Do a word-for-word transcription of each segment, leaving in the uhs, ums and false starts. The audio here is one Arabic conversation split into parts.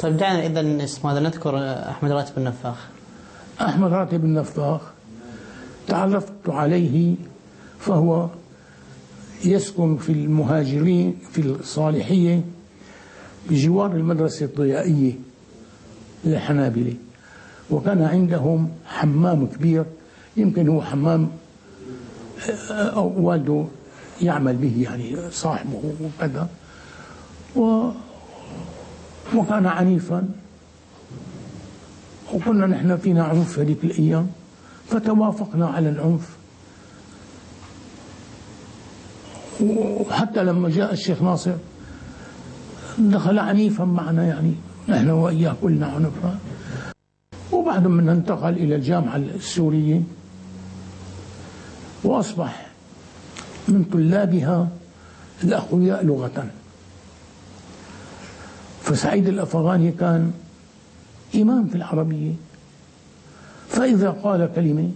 طيب دعنا إذا اسم هذا نذكر أحمد راتب النفاخ. أحمد راتب النفاخ تعرفت عليه، فهو يسكن في المهاجرين في الصالحية بجوار المدرسة الضيائية للحنابلة، وكان عندهم حمام كبير، يمكن هو حمام والده يعمل به يعني صاحبه وكذا، و وكان عنيفا، وكنا نحن فينا عنف هذيك الأيام فتوافقنا على العنف. وحتى لما جاء الشيخ ناصر دخل عنيفا معنا، يعني نحن وإياه كلنا عنفا. وبعد من انتقل إلى الجامعة السورية وأصبح من طلابها الأقوياء لغة. فسعيد الأفغاني كان إمام في العربية، فإذا قال كلمة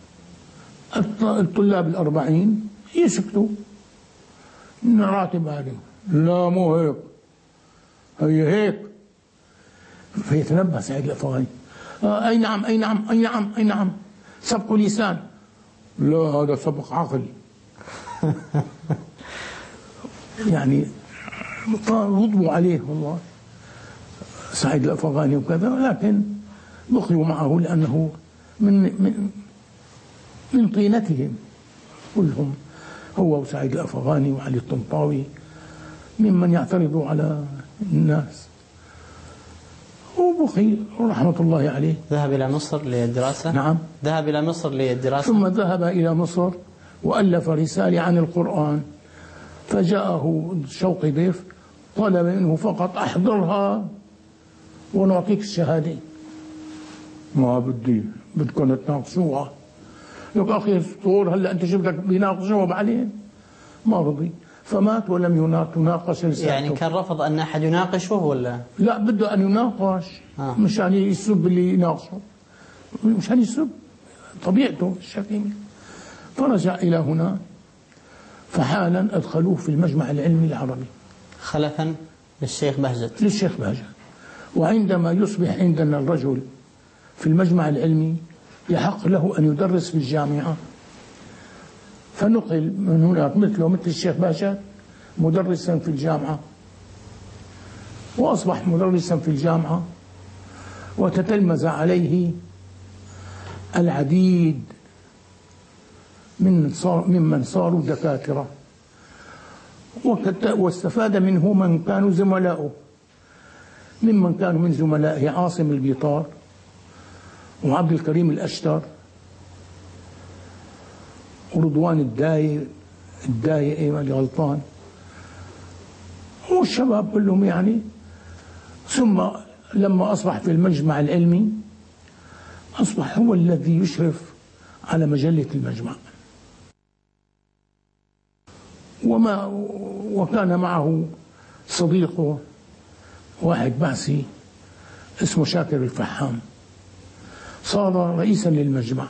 الطلاب الأربعين يسكتوا، راتب هذه لا مو هيك، هي هيك. فيتنبه سعيد الأفغاني، آه أي نعم أي نعم أي نعم أي نعم، سبق لسان، لا هذا سبق عقل. يعني فغضبوا عليه والله سعيد الأفغاني وكذا، لكن بقيوا معه لأنه من من من طينتهم كلهم، هو وسعيد الأفغاني وعلي الطنطاوي ممن يعترضوا على الناس. وبقي رحمة الله عليه. ذهب إلى مصر للدراسة؟ نعم، ذهب إلى مصر للدراسة، ثم ذهب إلى مصر وألف رسالة عن القرآن، فجاءه شوقي ضيف طلب منه فقط أحضرها ونعطيك الشهادة. ما بدي، بدكم تناقشوها. لك أخي الصور هلا أنت شفتك بيناقشوها بعدين، ما رضي، فمات ولم يناقش رسالته. يعني كان رفض أن أحد يناقشه ولا؟ لا، بده أن يناقش، آه. مشان يسب اللي يناقشه، مشان يسب طبيعته الشتيمة. فرجع إلى هنا، فحالا أدخلوه في المجمع العلمي العربي خلفا للشيخ بهجت للشيخ بهجت. وعندما يصبح عندنا الرجل في المجمع العلمي يحق له أن يدرس في الجامعة، فنقل من هناك مثله مثل الشيخ بهجت مدرسا في الجامعة، وأصبح مدرسا في الجامعة، وتتلمذ عليه العديد من صار ممن صاروا دكاترة، واستفاد منه من كانوا زملاؤه، ممن كانوا من زملائه عاصم البيطار وعبد الكريم الأشتر ورضوان الداي الداي ايه اللي غلطان، والشباب كلهم يعني. ثم لما أصبح في المجمع العلمي أصبح هو الذي يشرف على مجلة المجمع، وما وكان معه صديقه واحد بعثي اسمه شاكر الفحام، صار رئيسا للمجمع،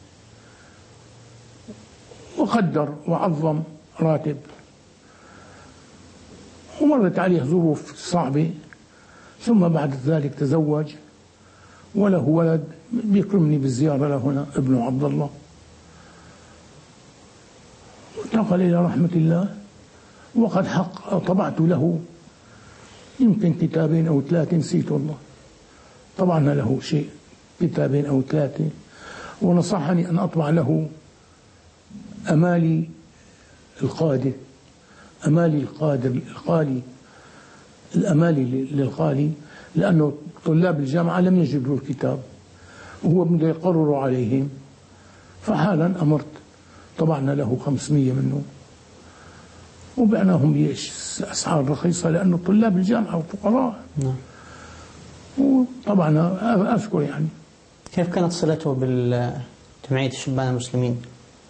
وقدر وعظم راتب. ومرت عليه ظروف صعبة، ثم بعد ذلك تزوج وله ولد بيكرمني بالزيارة لهنا ابنه عبد الله، انتقل إلى رحمة الله. وقد حق طبعت له يمكن كتابين أو ثلاثة، نسيت والله، طبعنا له شيء كتابين أو ثلاثة، ونصحني أن أطبع له أمالي القادر، أمالي القادر القالي الأمالي للقالي، لأنه طلاب الجامعة لم يجدوا الكتاب وهو بده يقرر عليهم، فحالا أمرت طبعنا له خمسمية منه، وبعناهم بأسعار رخيصة لأنه طلاب الجامعة وفقراء. نعم. وطبعا أذكر يعني. كيف كانت صلته بالجمعية الشبان المسلمين؟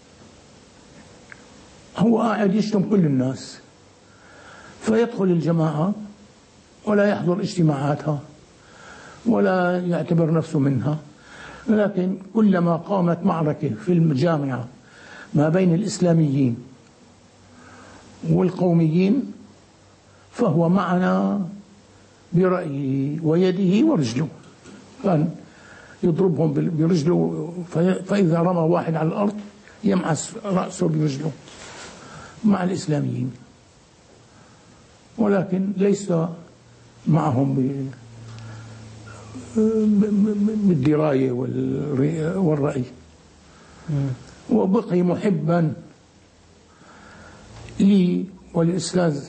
هو قاعد يشتم كل الناس، فيدخل الجماعة ولا يحضر اجتماعاتها ولا يعتبر نفسه منها، لكن كلما قامت معركة في الجامعة ما بين الإسلاميين والقوميين فهو معنا برأيه ويده ورجله، كان يضربهم برجله، فإذا رمى واحد على الأرض يمعس رأسه برجله مع الإسلاميين، ولكن ليس معهم بالدراية والرأي، وبقي محبا لي والأستاذ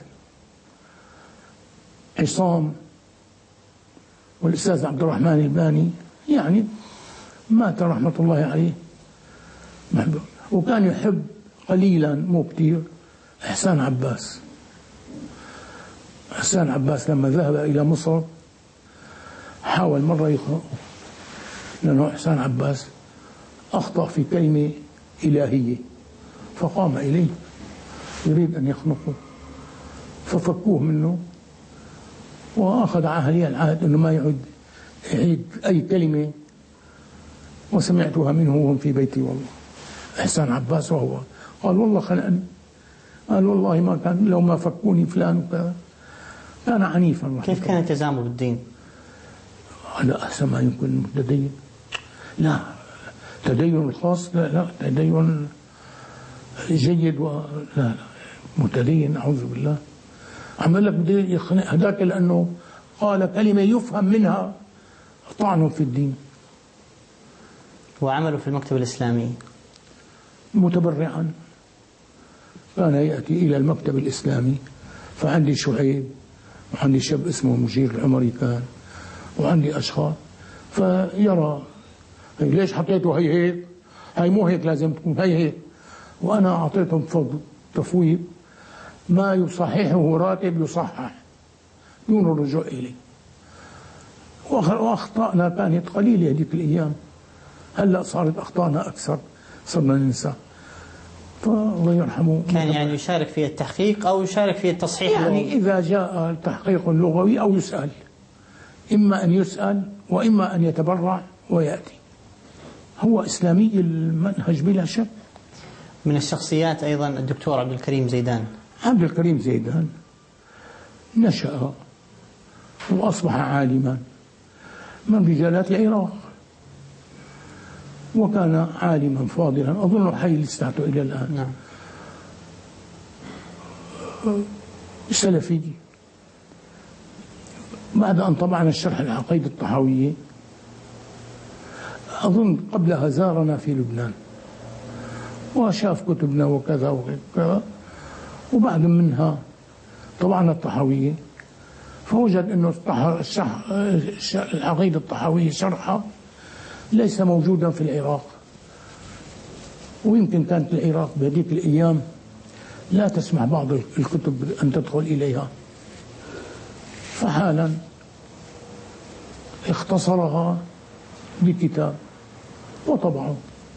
عصام والأستاذ عبد الرحمن الباني، يعني مات رحمة الله عليه محبوب. وكان يحب قليلا مو كثير إحسان عباس. إحسان عباس لما ذهب إلى مصر حاول مرة يخنقه، لأنه إحسان عباس أخطأ في كلمة إلهية، فقام إليه يريد أن يخنقه، ففكوه منه وأخذ عليه العهد أنه ما يعد يعيد أي كلمة، وسمعتها منه وهم في بيتي والله. إحسان عباس وهو قال والله خلقني، قال والله ما كان لو ما فكوني فلان وكذا. كان عنيفا. كيف كان التزامه بالدين؟ لا أحسن ما يمكن متدين، لا تدين الخاص، لا لا تدين جيد ولا لا متدين، أعوذ بالله. عمل لك بده يخنق هذاك لأنه قال كلمة يفهم منها طعنه في الدين. وعمله في المكتب الإسلامي متبرعا، كان يأتي إلى المكتب الإسلامي، فعندي شعيب وعندي شاب اسمه مجير العمري كان، وعندي أشخاص، فيرى ليش حطيته هي هيك، هي مو هيك لازم تكون هي هيك، وأنا أعطيتهم فضل تفويض ما يصححه راتب يصحح دون الرجوع إليه. وأخطأنا كانت قليلة هذيك الأيام، هلأ صارت أخطاءنا أكثر، صرنا ننسى، فالله يرحمه. كان يعني يشارك في التحقيق أو يشارك في التصحيح؟ يعني إذا جاء التحقيق اللغوي أو يسأل، إما أن يسأل وإما أن يتبرع ويأتي. هو إسلامي المنهج بلا شك. من الشخصيات أيضا الدكتور عبد الكريم زيدان. عبد الكريم زيدان نشأ وأصبح عالما من رجالات العراق، وكان عالما فاضلا، أظن حي لساته إلى الآن. نعم. سلفي. بعد أن طبعنا الشرح العقيدة الطحاوية، أظن قبلها زارنا في لبنان وشاف كتبنا وكذا وكذا، وبعد منها طبعنا الطحاوية، فوجد أنه العقيدة الطحاوية شرحها ليس موجودا في العراق، ويمكن كانت العراق بهذيك الأيام لا تسمح بعض الكتب أن تدخل إليها، فحالا اختصرها بكتاب وطبعه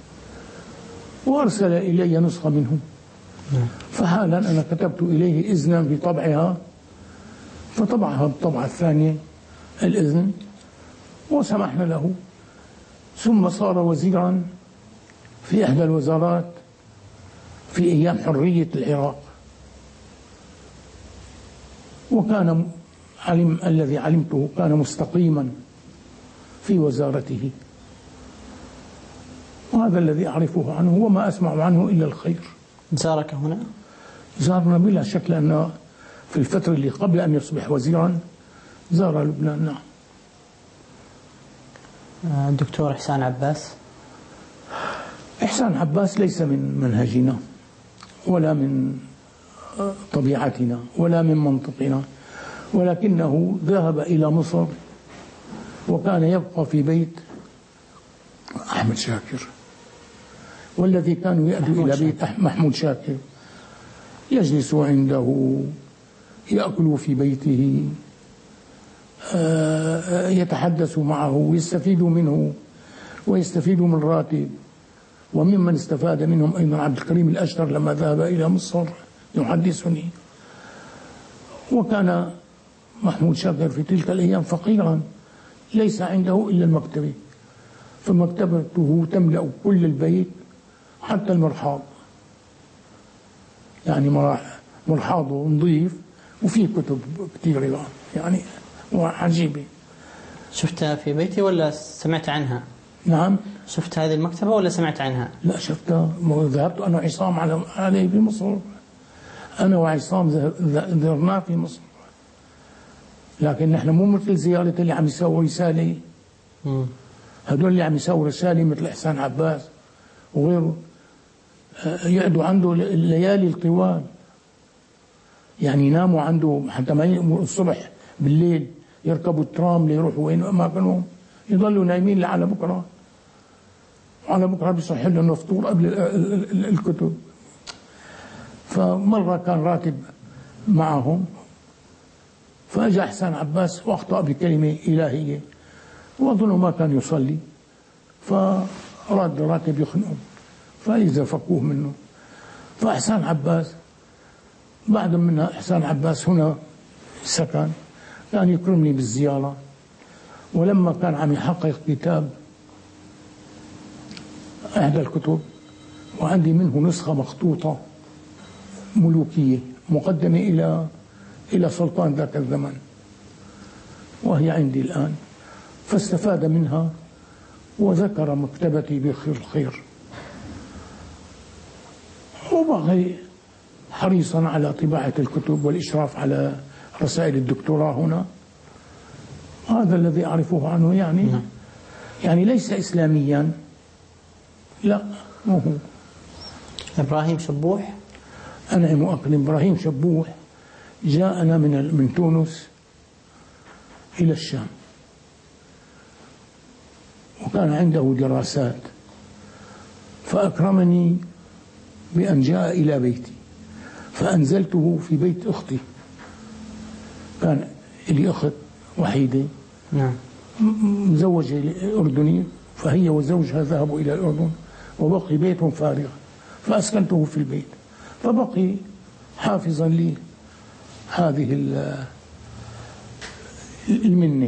وأرسل إلي نسخة منه. فحالا أنا كتبت إليه إذنا بطبعها، فطبعها بالطبعة الثانية الإذن، وسمحنا له. ثم صار وزيرا في إحدى الوزارات في أيام حرية العراق، وكان علم الذي علمته كان مستقيما في وزارته، وهذا الذي أعرفه عنه وما أسمع عنه إلا الخير. زارك هنا؟ زارنا بلا شك، لأنه في الفترة اللي قبل أن يصبح وزيرا زار لبنان. نعم. الدكتور إحسان عباس. إحسان عباس ليس من منهجنا ولا من طبيعتنا ولا من منطقنا، ولكنه ذهب إلى مصر وكان يبقى في بيت أحمد شاكر، والذي كانوا يأتوا إلى بيت محمود شاكر يجلسوا عنده، يأكلوا في بيته، يتحدثوا معه ويستفيدوا منه ويستفيدوا من راتب. وممن استفاد منهم أيضا عبد الكريم الأشتر لما ذهب إلى مصر يحدثني. وكان محمود شاكر في تلك الأيام فقيرا ليس عنده إلا المكتبة، فمكتبته تملأ كل البيت حتى المرحاض، يعني مرحاضه نظيف وفيه كتب كثيرة يعني وعجيبة. شفتها في بيتي ولا سمعت عنها؟ نعم. شفت هذه المكتبة ولا سمعت عنها؟ لا شفتها، ذهبت أنا وعصام على عليه في مصر، أنا وعصام زرناه في مصر، لكن نحن مو مثل زيارة اللي عم يسوي رسالة. هدول اللي عم يسوي رسالة مثل إحسان عباس وغيره يقعدوا عنده الليالي الطوال، يعني يناموا عنده حتى ما الصبح بالليل يركبوا الترام ليروحوا وين أماكنهم، يضلوا نايمين لعلى بكرة، وعلى بكرة بيصح لهم فطور قبل الكتب. فمرة كان راتب معهم، فأجا إحسان عباس وأخطأ بكلمة إلهية، وأظنه ما كان يصلي، فراد الراتب يخنقه، فإذا فكوه منه. فإحسان عباس بعد منها إحسان عباس هنا سكن، كان يكرمني بالزيارة. ولما كان عم يحقق كتاب إحدى الكتب وعندي منه نسخة مخطوطة ملوكية مقدمة إلى إلى سلطان ذاك الزمن، وهي عندي الآن، فاستفاد منها وذكر مكتبتي بخير الخير، وبقي حريصا على طباعة الكتب والإشراف على رسائل الدكتوراه هنا. هذا الذي أعرفه عنه، يعني م. يعني ليس إسلاميا، لا مو هو. إبراهيم شبوح، أنعم وأكرم. إبراهيم شبوح جاءنا من من تونس إلى الشام، وكان عنده دراسات، فأكرمني بأن جاء إلى بيتي، فأنزلته في بيت أختي. كان لي أخت وحيدة نعم مزوجة أردني، فهي وزوجها ذهبوا إلى الأردن وبقي بيت فارغ، فأسكنته في البيت، فبقي حافظا لي هذه المنة.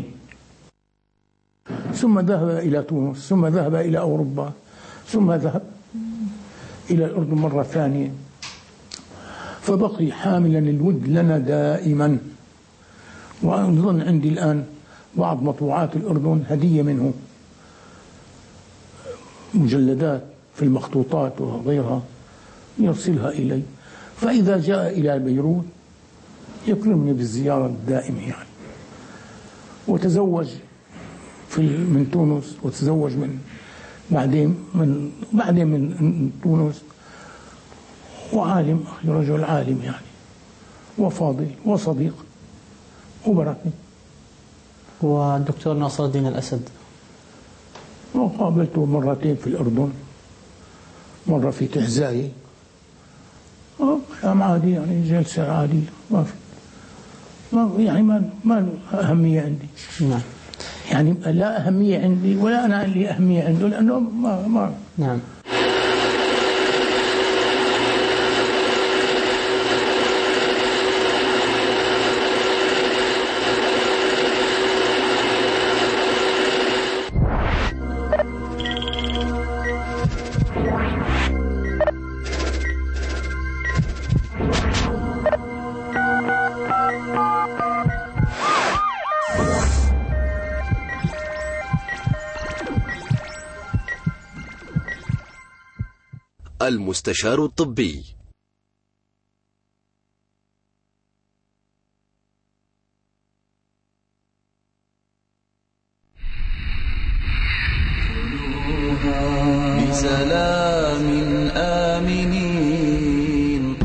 ثم ذهب إلى تونس، ثم ذهب إلى أوروبا، ثم ذهب إلى الأردن مرة ثانية، فبقي حاملا الود لنا دائما. وأظن عندي الآن بعض مطبوعات الأردن هدية منه، مجلدات في المخطوطات وغيرها يرسلها إلي. فإذا جاء إلى بيروت يكرمني بالزيارة الدائمة يعني. وتزوج في من تونس، وتزوج من بعدين من بعدين من تونس، وعالم، أخي رجل عالم يعني، وفاضل وصديق وبركة. والدكتور ناصر الدين الأسد وقابلته مرتين في الأردن، مرة في تحزاية، كلام عادي يعني، جلسة عادية، ما في ما يعني ما ما أهمية عندي. نعم. يعني لا أهمية عندي ولا أنا لي أهمية عنده، لأنه ما ما نعم. المستشار الطبي. بسلام آمنين.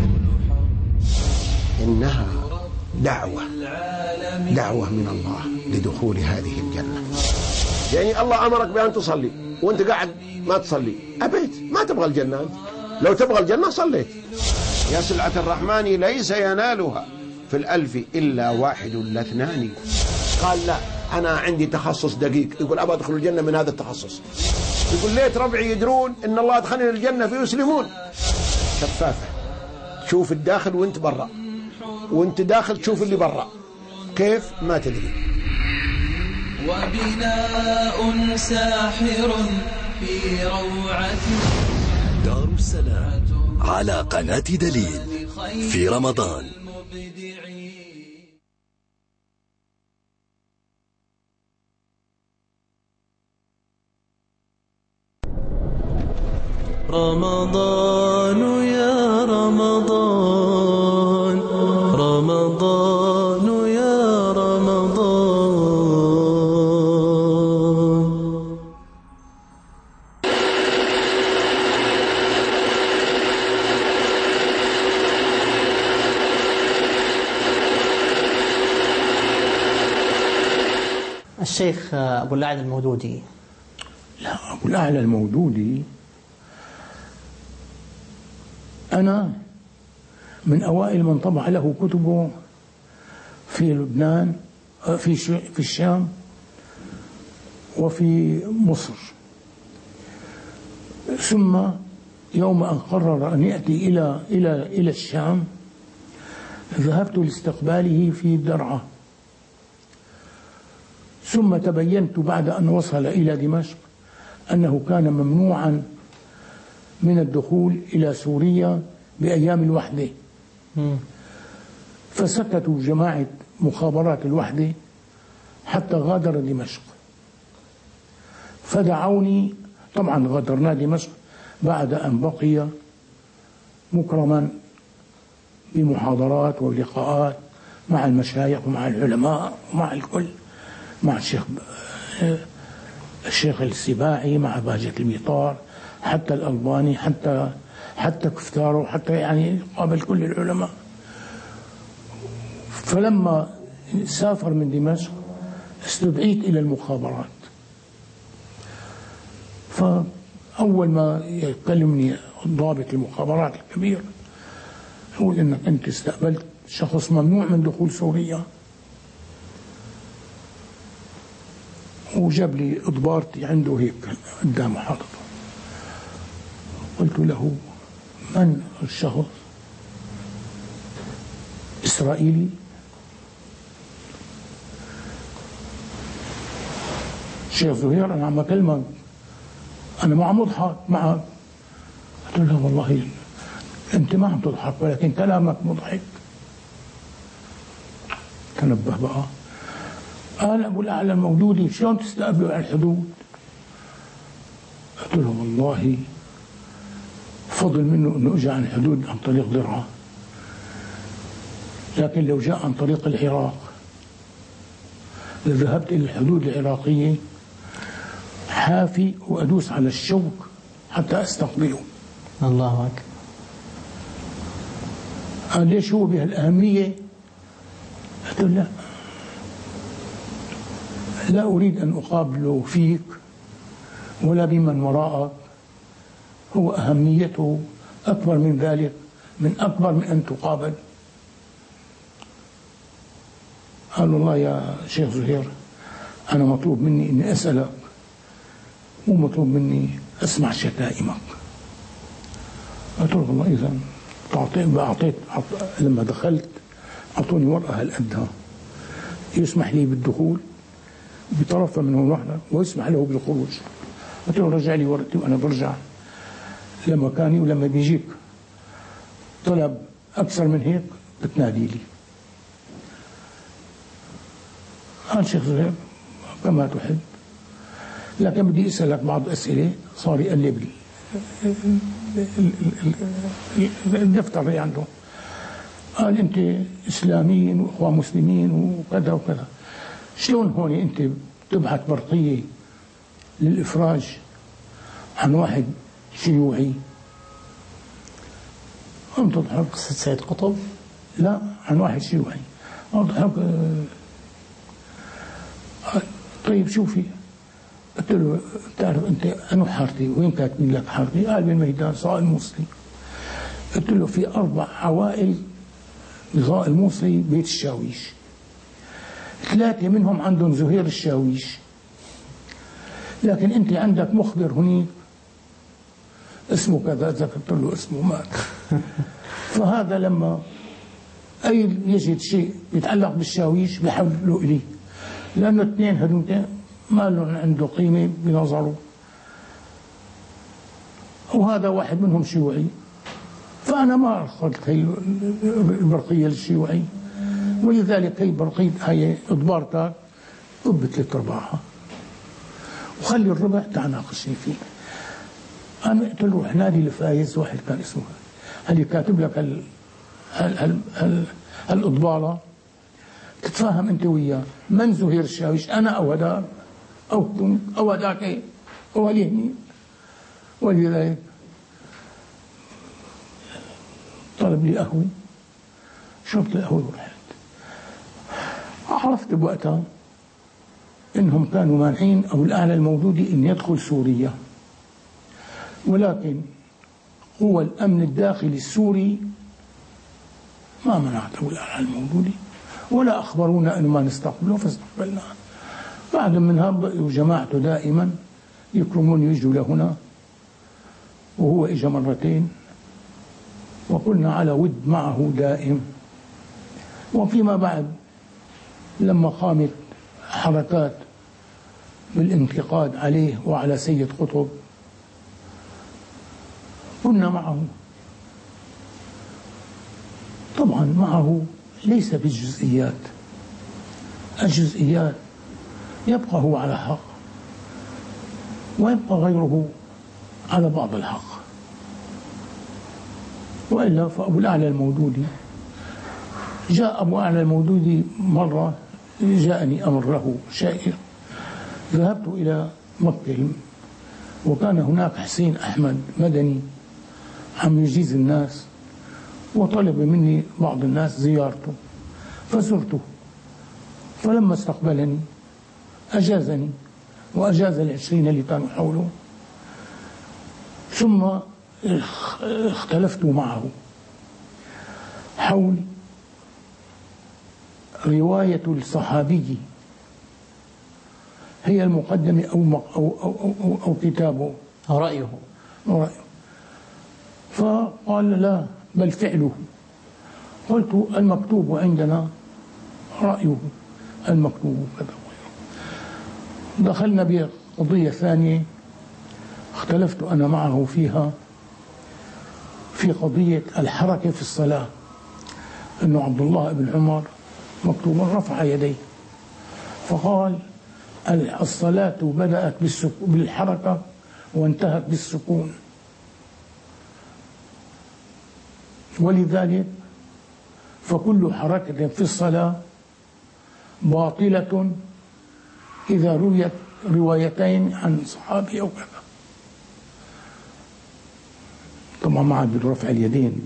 إنها دعوة دعوة من الله لدخول هذه الجنة. يعني الله أمرك بأن تصلي وأنت قاعد ما تصلي، أبيت ما تبغى الجنة. لو تبغى الجنة صليت. يا سلعة الرحمن ليس ينالها في الألف إلا واحد لاثنان. قال لا، أنا عندي تخصص دقيق، يقول أبغى أدخل الجنة من هذا التخصص. يقول ليت ربعي يدرون إن الله أدخلني الجنة فيسلمون. شفافة، تشوف الداخل وانت برا، وانت داخل تشوف اللي برا، كيف ما تدري. وبناء ساحر في روعة. دار السلام على قناة دليل في رمضان. رمضان يا رمضان رمضان يا رمضان. الشيخ أبو الأعلى المودودي. لا، أبو الأعلى المودودي أنا من أوائل من طبع له كتبه في لبنان، في في الشام وفي مصر. ثم يوم أن قرر أن يأتي إلى إلى إلى الشام ذهبت لاستقباله في درعا. ثم تبينت بعد أن وصل إلى دمشق أنه كان ممنوعا من الدخول إلى سوريا بأيام الوحدة. فسكتوا جماعة مخابرات الوحدة حتى غادر دمشق، فدعوني. طبعا غادرنا دمشق بعد أن بقي مكرما بمحاضرات ولقاءات مع المشايخ ومع العلماء ومع الكل، مع الشيخ الشيخ السباعي، مع باجة الميطار، حتى الألباني، حتى حتى كفتارو، حتى يعني قابل كل العلماء. فلما سافر من دمشق استدعيت إلى المخابرات. فأول ما يكلمني ضابط المخابرات الكبير يقول إنك أنت استقبلت شخص ممنوع من دخول سوريا، وجاب لي إضبارتي عنده هيك قدامه حاططه. قلت له: من الشخص؟ إسرائيلي؟ شيخ زهير أنا عم أكلمك، أنا ما عم أضحك معك. قلت له: والله أنت ما عم تضحك ولكن كلامك مضحك. تنبه بقى. قال أبو الأعلى المودودي شلون تستقبلوا على الحدود؟ قلت له: والله فضل منه أنه إجا عن الحدود عن طريق درعا، لكن لو جاء عن طريق العراق لذهبت إلى الحدود العراقية حافي وأدوس على الشوك حتى أستقبله. الله أكبر. قال: ليش هو بهالأهمية؟ قلت له: لا لا أريد أن أقابله فيك ولا بمن وراءك، هو أهميته أكبر من ذلك، من أكبر من أن تقابل. قال: والله يا شيخ زهير أنا مطلوب مني أني أسألك، مو مطلوب مني أسمع شتائمك. قلت له: والله إذا أعطيت لما دخلت أعطوني ورقة هالقدها يسمح لي بالدخول بطرفها من هون واحدة ويسمح له بالخروج. قلت له: رجع لي ورقتي وأنا برجع لمكاني، ولما بيجيك طلب أكثر من هيك بتنادي لي. قال: شيخ زهير كما تحب، لكن بدي أسألك بعض أسئلة. صار يقلب لي الدفتر اللي عنده. قال: أنت إسلاميين وإخوان مسلمين وكذا وكذا، شلون هون أنت بتبعث برقية للإفراج عن واحد شيوعي؟ قمت أضحك. سيد قطب؟ لا، عن واحد شيوعي. أضحك. طيب شوفي. قلت له: بتعرف أنت أنو حارتي؟ وين كاتبين لك حارتي؟ قال: بالميدان صائل الموصلي. قلت له: في أربع عوائل بغاء الموصلي بيت الشاويش، ثلاثة منهم عندهم زهير الشاويش، لكن أنت عندك مخبر هنيك اسمه كذا. ذكرت له اسمه، مات. فهذا لما أي يجد شيء يتعلق بالشاويش بيحولوا إليه، لأنه اثنين هدول ما لهم عنده قيمة بنظره، وهذا واحد منهم شيوعي. فأنا ما أخذت هي البرقية للشيوعي، ولذلك هي برقية هي إضبارتك ضبط ثلاث أرباعها، وخلي الربع تعال ناقشني فيه. قام قلت له روح نادي لفايز، واحد كان اسمه اللي كاتب لك ال ال ال ال الإضبارة، تتفاهم أنت وياه، من زهير الشاويش، أنا أو هذاك أو تونك أو هذاك إيه أو اليمين. ولذلك طلب لي قهوة، شربت القهوة ورحت. عرفت بوقتها إنهم كانوا مانعين أو الأعلى الموجودي إن يدخل سوريا، ولكن قوى الأمن الداخلي السوري ما منعت أبو الأعلى الموجودي ولا أخبرونا أنه ما نستقبله، فاستقبلنا. بعد منها بقوا جماعته دائما يكرمون يجوا لهنا، وهو إجا مرتين وكنا على ود معه دائم. وفيما بعد لما قامت حركات بالانتقاد عليه وعلى سيد قطب كنا معه، طبعا معه ليس بالجزئيات، الجزئيات يبقى هو على حق ويبقى غيره على بعض الحق، وإلا فأبو الأعلى المودودي جاء أبو الأعلى المودودي مرة، جاءني أمر له شائر، ذهبت إلى مكة وكان هناك حسين أحمد مدني عم يجيز الناس، وطلب مني بعض الناس زيارته، فزرته، فلما استقبلني أجازني وأجاز العشرين اللي كانوا حوله، ثم اختلفت معه حول رواية الصحابي هي المقدمة أو, أو, أو, أو, أو كتابه أو رأيه رأيه. فقال لا بل فعله. قلت المكتوب عندنا رأيه، المكتوب كذا. دخلنا بقضية ثانية اختلفت أنا معه فيها، في قضية الحركة في الصلاة، أنه عبد الله بن عمر مكتوب رفع يديه، فقال الصلاة بدأت بالحركة وانتهت بالسكون، ولذلك فكل حركة في الصلاة باطلة إذا رويت روايتين عن صحابي أو كذا. طبعا ما عاد برفع اليدين،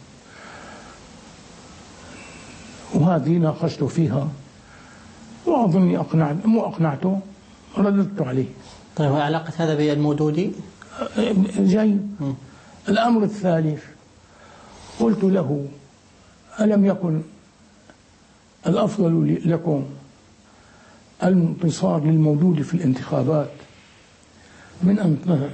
وهذه ناقشت فيها وأظني أقنعت، مو أقنعته، رددت عليه. طيب وعلاقة هذا بالمودودي؟ جاي. الأمر الثالث قلت له ألم يكن الأفضل لكم الانتصار للمودودي في الانتخابات من أن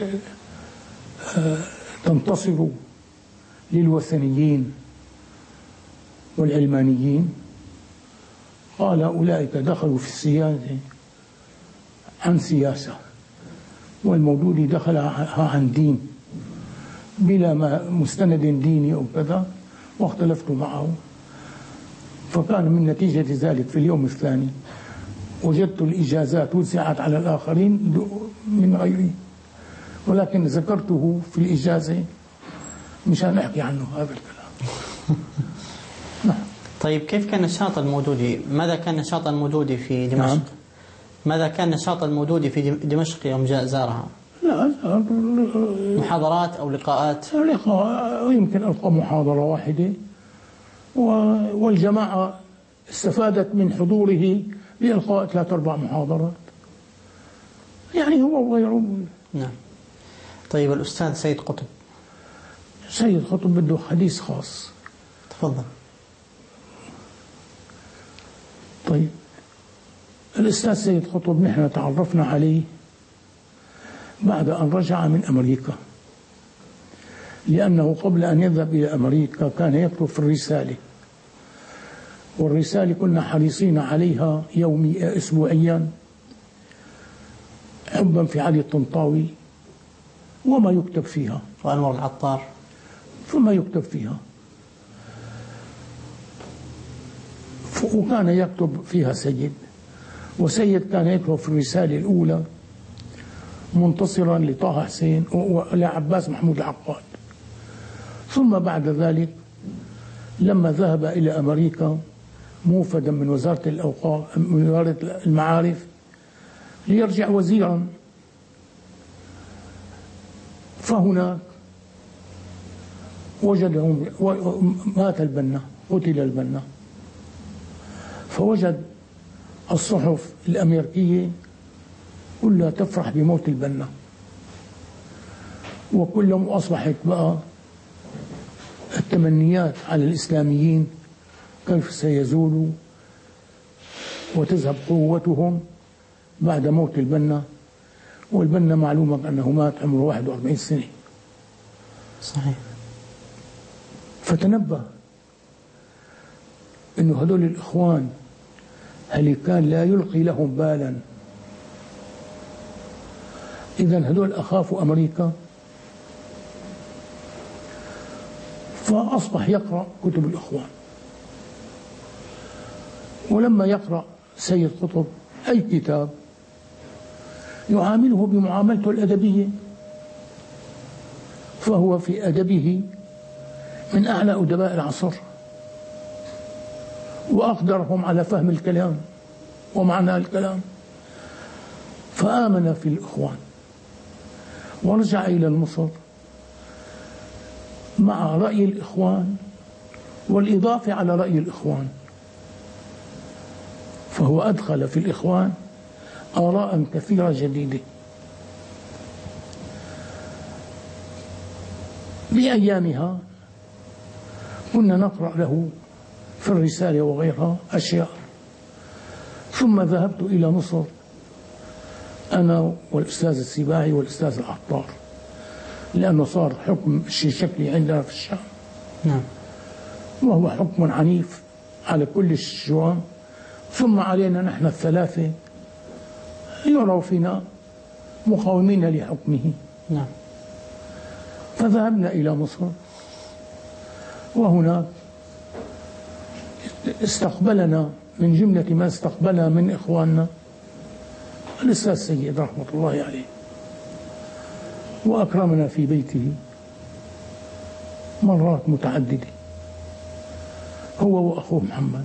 تنتصروا للوثنيين والعلمانيين؟ قال أولئك دخلوا في السياسة عن سياسة، والمودودي دخل عن دين بلا ما مستند ديني أو كذا، واختلفت معه. فكان من نتيجة ذلك في اليوم الثاني وجدت الإجازات وزعت على الآخرين من غيري، ولكن ذكرته في الإجازة مشان أحكي عنه هذا الكلام. نعم. طيب كيف كان نشاط المودودي؟ ماذا كان نشاط المودودي في دمشق؟ نعم. ماذا كان نشاط المودودي في دمشق يوم جاء زارها؟ لا، محاضرات أو لقاءات؟ لقاء، يمكن ألقى محاضرة واحدة، والجماعة استفادت من حضوره بإلقاء ثلاث أربع محاضرات، يعني هو وغيره. نعم. طيب الأستاذ سيد قطب. سيد قطب بده حديث خاص. تفضل. طيب الأستاذ سيد قطب نحن تعرفنا عليه بعد أن رجع من أمريكا، لأنه قبل أن يذهب إلى أمريكا كان يكتب في الرسالة، والرسالة كنا حريصين عليها يومي أسبوعيا حبا في علي الطنطاوي وما يكتب فيها، وأنور العطار ثم يكتب فيها، وكان يكتب فيها سيد، وسيد كان يكتب في الرسالة الأولى منتصرا لطه حسين ولعباس محمود العقاد. ثم بعد ذلك لما ذهب إلى أمريكا موفدا من وزارة الأوقاف من وزارة المعارف ليرجع وزيرا، فهناك وجدهم مات البنا، قتل البنا، فوجد الصحف الأمريكية كلها تفرح بموت البنا، وكلهم أصبحت بقى التمنيات على الإسلاميين كيف سيزولوا وتذهب قوتهم بعد موت البنا. والبنا معلومة أنه مات عمره واحد وأربعين سنة. صحيح. فتنبه أنه هذول الإخوان هل كان لا يلقي لهم بالا، إذن هذول أخافوا أمريكا. فأصبح يقرأ كتب الإخوان، ولما يقرأ سيد قطب أي كتاب يعامله بمعاملته الأدبية، فهو في أدبه من أعلى أدباء العصر وأقدرهم على فهم الكلام ومعنى الكلام. فآمن في الإخوان ورجع إلى مصر مع رأي الإخوان والإضافة على رأي الإخوان، فهو أدخل في الإخوان آراء كثيرة جديدة. بأيامها كنا نقرأ له في الرسالة وغيرها أشياء. ثم ذهبت إلى مصر أنا والأستاذ السباعي والأستاذ العطار، لأنه صار حكم الشكلي عندنا في الشام. نعم. وهو حكم عنيف على كل الشيوعان، ثم علينا نحن الثلاثة يروا فينا مقاومين لحكمه. نعم. فذهبنا إلى مصر، وهناك استقبلنا من جملة ما استقبلنا من إخواننا الأستاذ سيد رحمة الله عليه، وأكرمنا في بيته مرات متعددة هو وأخوه محمد.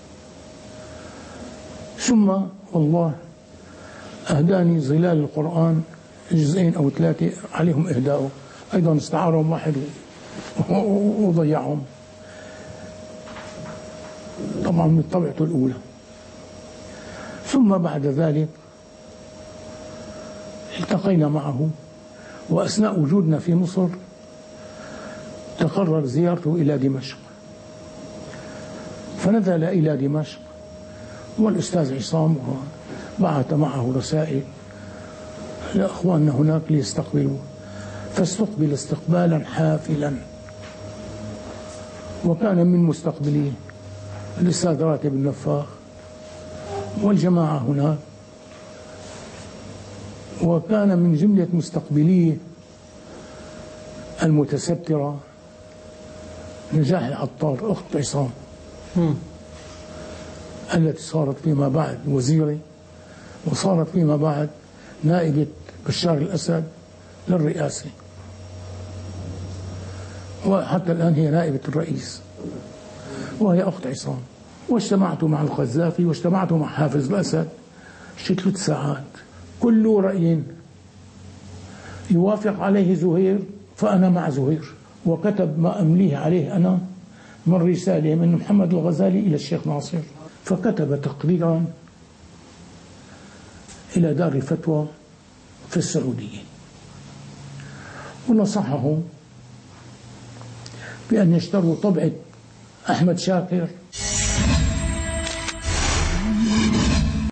ثم والله أهداني ظلال القرآن جزئين أو ثلاثة عليهم إهداؤه، أيضا استعارهم واحد وضيعهم، طبعا من طبعته الأولى. ثم بعد ذلك التقينا معه، وأثناء وجودنا في مصر تقرر زيارته إلى دمشق، فنزل إلى دمشق والأستاذ عصام بعث معه رسائل لأخواننا هناك ليستقبلوه، فاستقبل استقبالا حافلا، وكان من مستقبليه الأستاذ راتب النفاخ والجماعة هناك، وكان من جملة مستقبليه المتسترة نجاح العطار أخت عصام التي صارت فيما بعد وزيرة، وصارت فيما بعد نائبة بشار الأسد للرئاسة، وحتى الآن هي نائبة الرئيس، وهي أخت عصام. واجتمعت مع القذافي واجتمعت مع حافظ الأسد شي ثلاث ساعات، كل رأي يوافق عليه زهير فأنا مع زهير. وكتب ما أمليه عليه أنا من رسالة من محمد الغزالي إلى الشيخ ناصر، فكتب تقريرا إلى دار الفتوى في السعودية، ونصحهم بأن يشتروا طبعة أحمد شاكر